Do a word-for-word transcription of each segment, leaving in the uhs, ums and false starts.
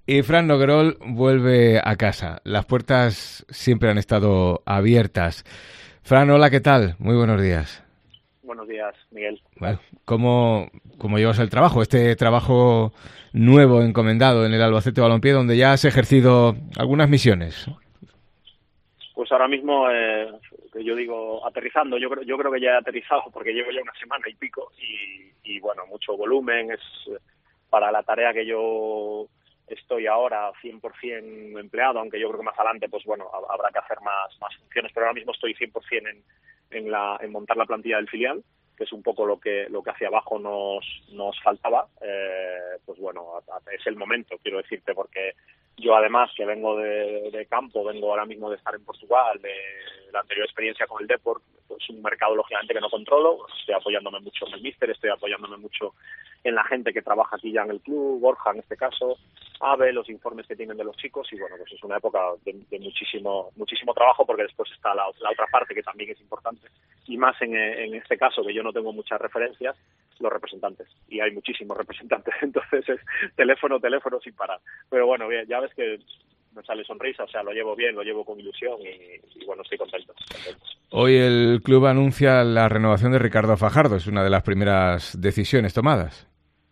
Y Fran Noguerol vuelve a casa. Las puertas siempre han estado abiertas. Fran, hola, ¿qué tal? Muy buenos días. Buenos días, Miguel. Bueno, ¿cómo, cómo llevas el trabajo? Este trabajo nuevo encomendado en el Albacete Balompié, donde ya has ejercido algunas misiones. Pues ahora mismo, eh, que yo digo, aterrizando, yo creo, yo creo que ya he aterrizado porque llevo ya una semana y pico y, y bueno, mucho volumen, es para la tarea que yo estoy ahora cien por ciento empleado, aunque yo creo que más adelante, pues bueno, habrá que hacer más, más funciones, pero ahora mismo estoy cien por ciento en, en, la, en montar la plantilla del filial, que es un poco lo que lo que hacia abajo nos, nos faltaba. Eh, pues bueno, es el momento, quiero decirte, porque yo además que vengo de, de campo, vengo ahora mismo de estar en Portugal, de la anterior experiencia con el Depor, pues un mercado lógicamente que no controlo, estoy apoyándome mucho en el míster, estoy apoyándome mucho en la gente que trabaja aquí ya en el club, Borja en este caso, Ave, los informes que tienen de los chicos y bueno, pues es una época de, de muchísimo muchísimo trabajo porque después está la, la otra parte que también es importante y más en, en este caso que yo no tengo muchas referencias, los representantes y hay muchísimos representantes, entonces es teléfono, teléfono sin parar, pero bueno, bien, ya ves que me sale sonrisa, o sea, lo llevo bien, lo llevo con ilusión y, y bueno, estoy contento, contento. Hoy el club anuncia la renovación de Ricardo Fajardo, es una de las primeras decisiones tomadas.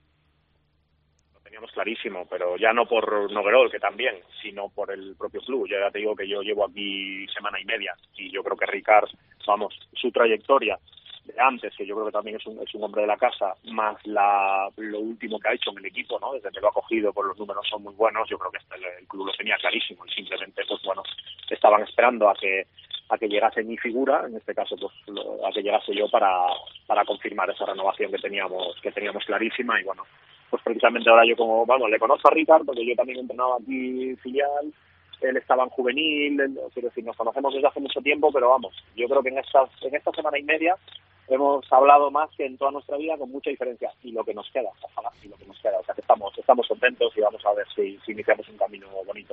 Clarísimo, pero ya no por Noguerol, que también, sino por el propio club. Yo ya te digo que yo llevo aquí semana y media y yo creo que Ricard, vamos, su trayectoria de antes, que yo creo que también es un, es un hombre de la casa, más la lo último que ha hecho en el equipo, ¿no? Desde que lo ha cogido, pues los números son muy buenos, yo creo que este, el, el club lo tenía clarísimo y simplemente, pues bueno, estaban esperando a que a que llegase mi figura, en este caso, pues lo, a que llegase yo para para confirmar esa renovación que teníamos que teníamos clarísima y bueno, pues precisamente ahora yo como, vamos, le conozco a Ricard porque yo también entrenaba aquí filial, él estaba en juvenil, él, quiero decir, nos conocemos desde hace mucho tiempo, pero vamos, yo creo que en estas en esta semana y media hemos hablado más que en toda nuestra vida con mucha diferencia y lo que nos queda, ojalá, y lo que nos queda, o sea que estamos, estamos contentos y vamos a ver si, si iniciamos un camino bonito.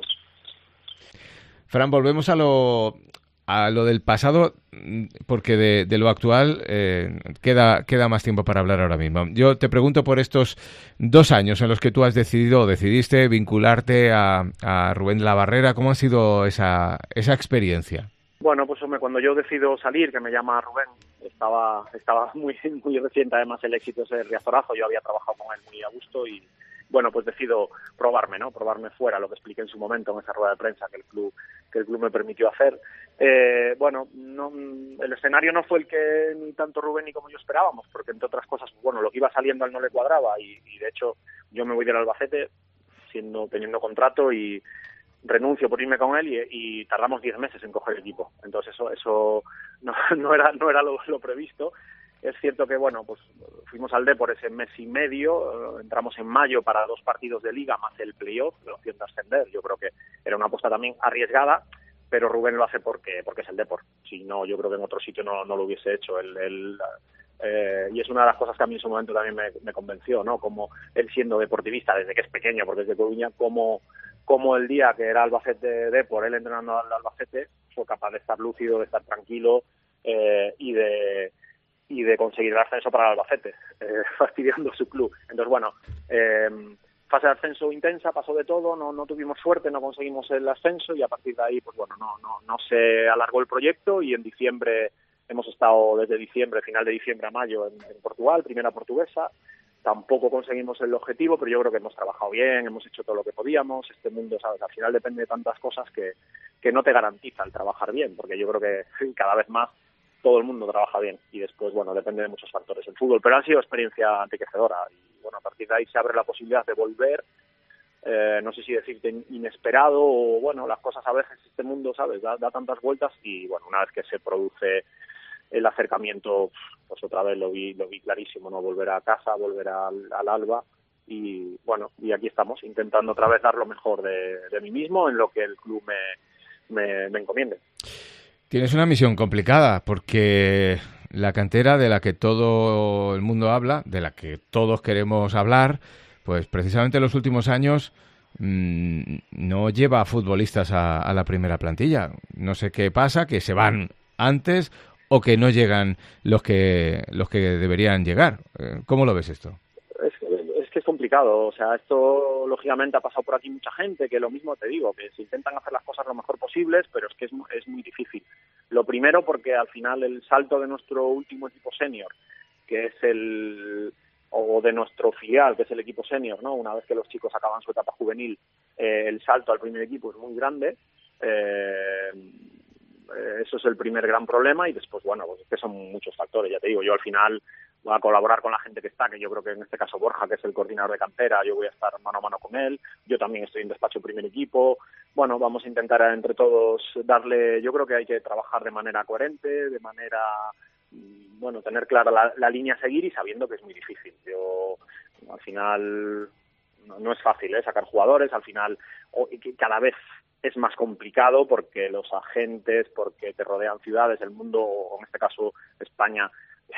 Fran, volvemos a lo a lo del pasado, porque de, de lo actual eh, queda, queda más tiempo para hablar ahora mismo. Yo te pregunto por estos dos años en los que tú has decidido o decidiste vincularte a, a Rubén de la Barrera. ¿Cómo ha sido esa, esa experiencia? Bueno, pues hombre, cuando yo decido salir, que me llama Rubén, estaba estaba muy muy reciente además el éxito ese del Riazorazo, yo había trabajado con él muy a gusto y bueno, pues decido probarme, ¿no? Probarme fuera, lo que expliqué en su momento en esa rueda de prensa que el club que el club me permitió hacer. Eh, bueno, no, el escenario no fue el que ni tanto Rubén ni como yo esperábamos, porque entre otras cosas, bueno, lo que iba saliendo a él no le cuadraba y, y de hecho yo me voy del Albacete siendo teniendo contrato y renuncio por irme con él y, y tardamos diez meses en coger el equipo. Entonces eso eso no, no era no era lo, lo previsto. Es cierto que, bueno, pues fuimos al Depor ese mes y medio, eh, entramos en mayo para dos partidos de Liga más el playoff, la opción de ascender. Yo creo que era una apuesta también arriesgada, pero Rubén lo hace porque porque es el Depor. Si no, yo creo que en otro sitio no, no lo hubiese hecho. Él, él, eh, y es una de las cosas que a mí en su momento también me, me convenció, ¿no? Como él siendo deportivista desde que es pequeño, porque es de Coruña, como, como el día que era Albacete Depor, él entrenando al Albacete, fue capaz de estar lúcido, de estar tranquilo eh, y de... y de conseguir el ascenso para el Albacete, eh, fastidiando su club. Entonces, bueno, eh, fase de ascenso intensa, pasó de todo, no no tuvimos suerte, no conseguimos el ascenso y a partir de ahí, pues bueno, no no no se alargó el proyecto y en diciembre, hemos estado desde diciembre, final de diciembre a mayo en, en Portugal, primera portuguesa, tampoco conseguimos el objetivo, pero yo creo que hemos trabajado bien, hemos hecho todo lo que podíamos, este mundo, sabes, al final depende de tantas cosas que, que no te garantiza el trabajar bien, porque yo creo que cada vez más todo el mundo trabaja bien y después, bueno, depende de muchos factores el fútbol, pero ha sido experiencia enriquecedora y, bueno, a partir de ahí se abre la posibilidad de volver, eh, no sé si decirte inesperado o, bueno, las cosas a veces, este mundo, ¿sabes?, da, da tantas vueltas y, bueno, una vez que se produce el acercamiento, pues otra vez lo vi lo vi clarísimo, ¿no?, volver a casa, volver al, al Alba y, bueno, y aquí estamos, intentando otra vez dar lo mejor de, de mí mismo en lo que el club me, me, me encomiende. Tienes una misión complicada porque la cantera de la que todo el mundo habla, de la que todos queremos hablar, pues precisamente en los últimos años mmm, no lleva a futbolistas a, a la primera plantilla. No sé qué pasa, que se van antes o que no llegan los que los que deberían llegar. ¿Cómo lo ves esto? Es que, es que es complicado, o sea, esto lógicamente ha pasado por aquí mucha gente, que lo mismo te digo, que se intentan hacer las cosas lo mejor posibles, pero es que es, es muy difícil. Lo primero porque al final el salto de nuestro último equipo senior, que es el, o de nuestro filial, que es el equipo senior, ¿no? Una vez que los chicos acaban su etapa juvenil, eh, el salto al primer equipo es muy grande, eh, eso es el primer gran problema y después, bueno, pues es que son muchos factores, ya te digo, yo al final voy a colaborar con la gente que está, que yo creo que en este caso Borja, que es el coordinador de cantera, yo voy a estar mano a mano con él, yo también estoy en despacho primer equipo, bueno, vamos a intentar entre todos darle, yo creo que hay que trabajar de manera coherente, de manera, bueno, tener clara la, la línea a seguir y sabiendo que es muy difícil. Yo, al final, no, no es fácil, ¿eh? Sacar jugadores, al final, o, y que cada vez es más complicado porque los agentes, porque te rodean ciudades, el mundo, o en este caso España,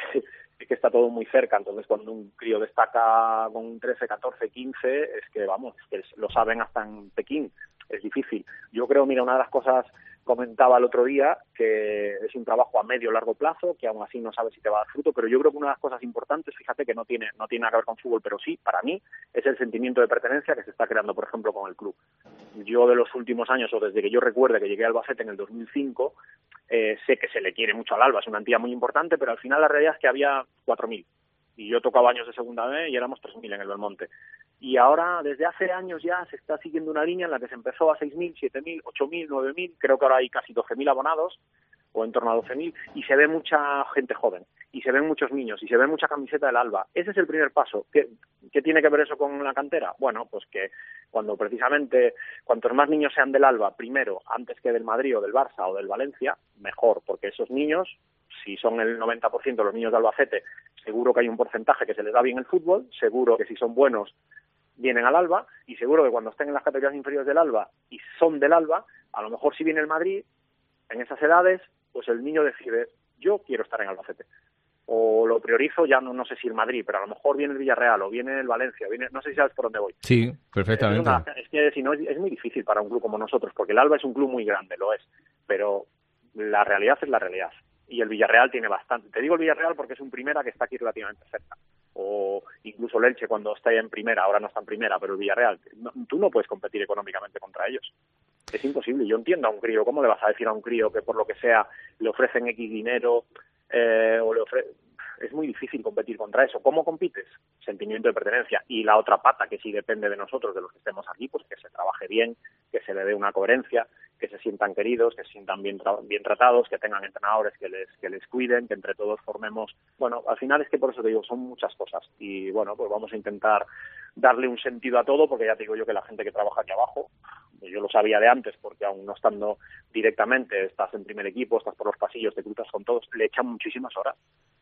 es que está todo muy cerca, entonces cuando un crío destaca con trece, catorce, quince, es que vamos, es que lo saben hasta en Pekín, es difícil. Yo creo, mira, una de las cosas, comentaba el otro día, que es un trabajo a medio largo plazo, que aún así no sabes si te va a dar fruto, pero yo creo que una de las cosas importantes, fíjate que no tiene, no tiene nada que ver con fútbol, pero sí, para mí, es el sentimiento de pertenencia que se está creando, por ejemplo, con el club. Yo de los últimos años, o desde que yo recuerde que llegué a Albacete en el dos mil cinco, eh, sé que se le quiere mucho al Alba, es una entidad muy importante, pero al final la realidad es que había cuatro mil. Y yo tocaba años de segunda B y éramos tres mil en el Belmonte. Y ahora, desde hace años ya, se está siguiendo una línea en la que se empezó a seis mil, siete mil, ocho mil, nueve mil, creo que ahora hay casi doce mil abonados, o en torno a doce mil, y se ve mucha gente joven, y se ven muchos niños, y se ve mucha camiseta del Alba. Ese es el primer paso. ¿Qué, qué tiene que ver eso con la cantera? Bueno, pues que cuando precisamente, cuantos más niños sean del Alba, primero, antes que del Madrid o del Barça o del Valencia, mejor, porque esos niños, si son el noventa por ciento de los niños de Albacete, seguro que hay un porcentaje que se les da bien el fútbol, seguro que si son buenos vienen al Alba, y seguro que cuando estén en las categorías inferiores del Alba y son del Alba, a lo mejor si viene el Madrid, en esas edades, pues el niño decide, yo quiero estar en Albacete. O lo priorizo, ya no, no sé si el Madrid, pero a lo mejor viene el Villarreal o viene el Valencia, viene, no sé si sabes por dónde voy. Sí, perfectamente. Es, una, es que si no, es, es muy difícil para un club como nosotros, porque el Alba es un club muy grande, lo es, pero la realidad es la realidad. Y el Villarreal tiene bastante. Te digo el Villarreal porque es un primera que está aquí relativamente cerca. O incluso el Elche cuando está en primera, ahora no está en primera, pero el Villarreal, no, tú no puedes competir económicamente contra ellos. Es imposible. Yo entiendo a un crío, ¿cómo le vas a decir a un crío que por lo que sea le ofrecen X dinero eh, o le ofrecen... Es muy difícil competir contra eso. ¿Cómo compites? Sentimiento de pertenencia. Y la otra pata, que sí depende de nosotros, de los que estemos aquí, pues que se trabaje bien, que se le dé una coherencia, que se sientan queridos, que se sientan bien, tra- bien tratados, que tengan entrenadores que les, que les cuiden, que entre todos formemos... Bueno, al final es que por eso te digo, son muchas cosas. Y bueno, pues vamos a intentar darle un sentido a todo, porque ya te digo yo que la gente que trabaja aquí abajo, yo lo sabía de antes, porque aún no estando directamente, estás en primer equipo, estás por los pasillos, te cruzas con todos, le echan muchísimas horas.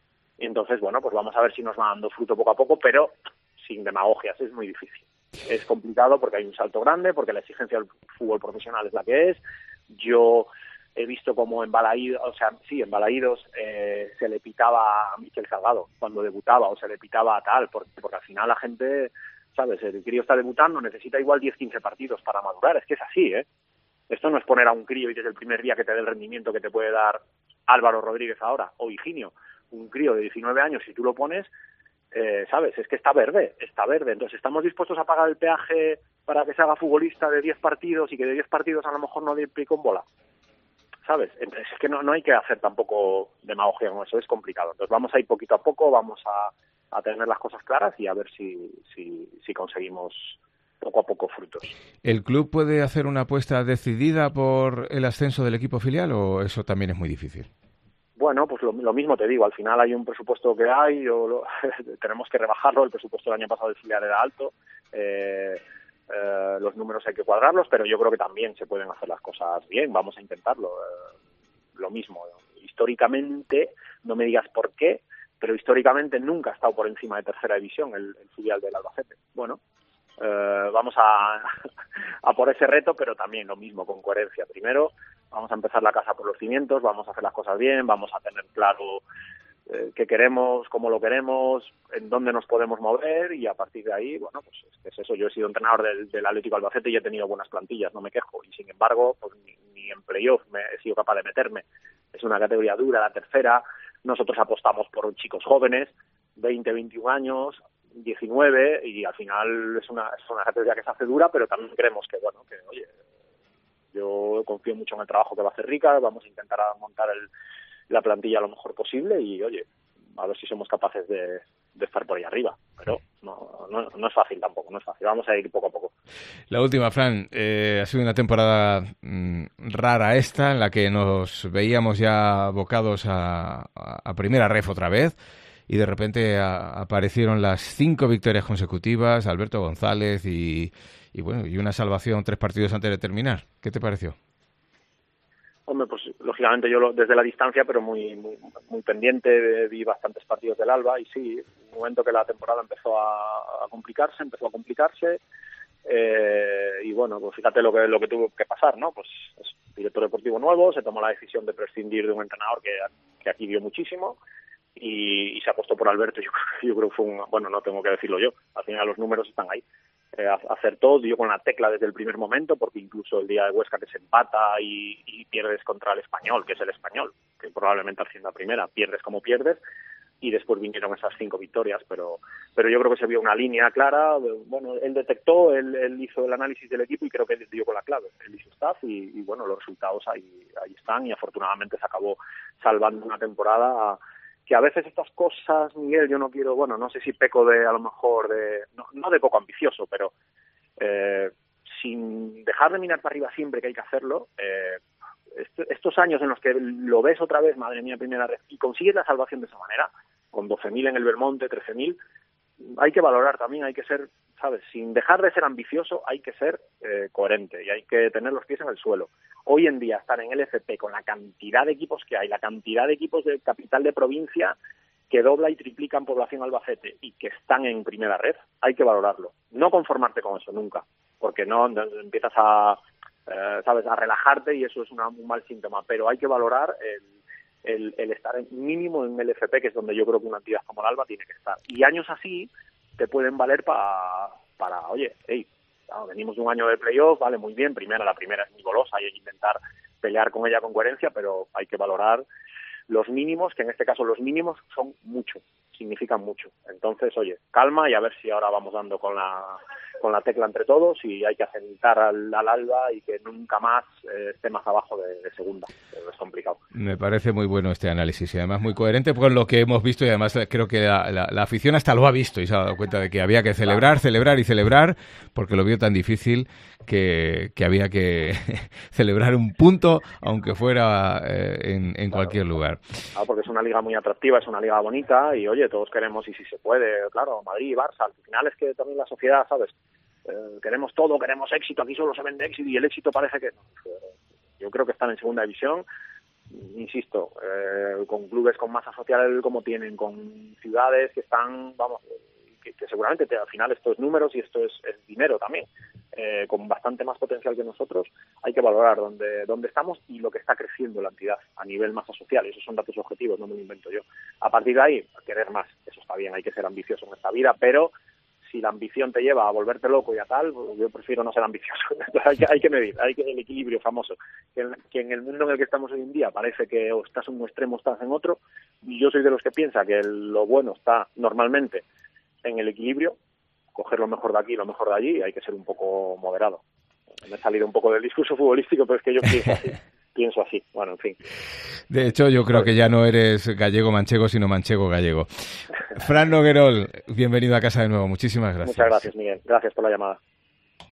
Y entonces, bueno, pues vamos a ver si nos va dando fruto poco a poco, pero sin demagogias, es muy difícil. Es complicado porque hay un salto grande, porque la exigencia del fútbol profesional es la que es. Yo he visto como en Balaídos, o sea, sí, en Balaídos eh, se le pitaba a Michel Salgado cuando debutaba, o se le pitaba a tal, porque, porque al final la gente, ¿sabes? El crío está debutando, necesita igual diez, quince partidos para madurar, es que es así, ¿eh? Esto no es poner a un crío y desde el primer día que te dé el rendimiento que te puede dar Álvaro Rodríguez ahora, o Higinio. Un crío de diecinueve años, si tú lo pones, eh, ¿sabes? Es que está verde, está verde. Entonces, ¿estamos dispuestos a pagar el peaje para que se haga futbolista de diez partidos y que de diez partidos a lo mejor no dé pico en bola? ¿Sabes? Entonces, es que no, no hay que hacer tampoco demagogia con eso, es complicado. Entonces, vamos a ir poquito a poco, vamos a, a tener las cosas claras y a ver si, si, si conseguimos poco a poco frutos. ¿El club puede hacer una apuesta decidida por el ascenso del equipo filial o eso también es muy difícil? Bueno, pues lo, lo mismo te digo, al final hay un presupuesto que hay, o lo, tenemos que rebajarlo, el presupuesto del año pasado del filial era alto, eh, eh, los números hay que cuadrarlos, pero yo creo que también se pueden hacer las cosas bien, vamos a intentarlo. Eh, lo mismo, históricamente, no me digas por qué, pero históricamente nunca ha estado por encima de tercera división el, el filial del Albacete. Bueno, eh, vamos a, a por ese reto, pero también lo mismo, con coherencia. Primero, vamos a empezar la casa por los cimientos, vamos a hacer las cosas bien, vamos a tener claro eh, qué queremos, cómo lo queremos, en dónde nos podemos mover y a partir de ahí, bueno, pues es, que es eso. Yo he sido entrenador del, del Atlético Albacete y he tenido buenas plantillas, no me quejo, y sin embargo, pues ni, ni en playoff me he sido capaz de meterme. Es una categoría dura, la tercera, nosotros apostamos por chicos jóvenes, veinte, veintiún años, diecinueve y al final es una, es una categoría que se hace dura, pero también creemos que, bueno, que, oye, yo confío mucho en el trabajo que va a hacer Rica, vamos a intentar montar el, la plantilla lo mejor posible y, oye, a ver si somos capaces de, de estar por ahí arriba, pero no, no, no es fácil tampoco, no es fácil, vamos a ir poco a poco. La última, Fran, eh, ha sido una temporada mmm, rara esta, en la que nos veíamos ya abocados a, a, a primera ref otra vez, y de repente a, aparecieron las cinco victorias consecutivas, Alberto González y, y bueno, y una salvación tres partidos antes de terminar. ¿Qué te pareció? Hombre, pues lógicamente yo lo, desde la distancia, pero muy, muy muy pendiente, vi bastantes partidos del Alba y sí, un momento que la temporada empezó a, a complicarse, empezó a complicarse eh, y bueno, pues fíjate lo que lo que tuvo que pasar, ¿no? Pues es director deportivo nuevo, se tomó la decisión de prescindir de un entrenador que, que aquí dio muchísimo y, y se apostó por Alberto. Yo, yo creo que fue un, bueno, no tengo que decirlo yo, al final los números están ahí. Eh, acertó, dio con la tecla desde el primer momento, porque incluso el día de Huesca que se empata y, y pierdes contra el Español, que es el Español, que probablemente haciendo la primera, pierdes como pierdes, y después vinieron esas cinco victorias, pero pero yo creo que se vio una línea clara. Bueno, él detectó, él, él hizo el análisis del equipo y creo que él dio con la clave, él hizo staff y, y bueno, los resultados ahí, ahí están y afortunadamente se acabó salvando una temporada a, que a veces estas cosas, Miguel, yo no quiero, bueno, no sé si peco de, a lo mejor, de no, no de poco ambicioso, pero eh, sin dejar de mirar para arriba siempre que hay que hacerlo, eh, est- estos años en los que lo ves otra vez, madre mía, primera vez, y consigues la salvación de esa manera, con doce mil en el Belmonte, trece mil, hay que valorar también, hay que ser, ¿sabes? Sin dejar de ser ambicioso, hay que ser eh, coherente y hay que tener los pies en el suelo. Hoy en día estar en el F P con la cantidad de equipos que hay, la cantidad de equipos de capital de provincia que dobla y triplican población Albacete y que están en primera red, hay que valorarlo. No conformarte con eso nunca, porque no, no empiezas a, eh, ¿sabes? a relajarte y eso es una, un mal síntoma, pero hay que valorar el El, el estar en, mínimo en el F P, que es donde yo creo que una entidad como el Alba tiene que estar. Y años así te pueden valer pa, para, oye, hey, no, venimos de un año de playoff, vale, muy bien, primera, la primera es muy golosa y hay que intentar pelear con ella con coherencia, pero hay que valorar los mínimos, que en este caso los mínimos son mucho, significan mucho. Entonces, oye, calma y a ver si ahora vamos dando con la con la tecla entre todos y hay que asentar al, al Alba y que nunca más eh, esté más abajo de, de segunda. Pero es complicado. Me parece muy bueno este análisis y además muy coherente con lo que hemos visto y además creo que la, la, la afición hasta lo ha visto y se ha dado cuenta de que había que celebrar, claro. celebrar y celebrar porque lo vio tan difícil que, que había que celebrar un punto aunque fuera eh, en, en claro. cualquier lugar. Claro, porque es una liga muy atractiva, es una liga bonita y oye, todos queremos y si se puede, claro, Madrid y Barça, al final es que también la sociedad, ¿sabes? Eh, queremos todo, queremos éxito, aquí solo se vende éxito y el éxito parece que no. Yo creo que están en segunda división, insisto, eh, con clubes con masa social como tienen, con ciudades que están, vamos, que, que seguramente te, al final esto es números y esto es, es dinero también, eh, con bastante más potencial que nosotros, hay que valorar dónde, dónde estamos y lo que está creciendo la entidad a nivel masa social, y esos son datos objetivos, no me lo invento yo. A partir de ahí, querer más, eso está bien, hay que ser ambicioso en esta vida, pero si la ambición te lleva a volverte loco y a tal, yo prefiero no ser ambicioso. hay, que, hay que medir, hay que el equilibrio famoso. Que en, que en el mundo en el que estamos hoy en día parece que o estás en un extremo o estás en otro. Y yo soy de los que piensa que el, lo bueno está normalmente en el equilibrio, coger lo mejor de aquí y lo mejor de allí, y hay que ser un poco moderado. Me he salido un poco del discurso futbolístico, pero es que yo pienso así. pienso así, bueno, en fin. De hecho, yo creo que ya no eres gallego-manchego, sino manchego-gallego. Fran Noguerol, bienvenido a casa de nuevo. Muchísimas gracias. Muchas gracias, Miguel. Gracias por la llamada.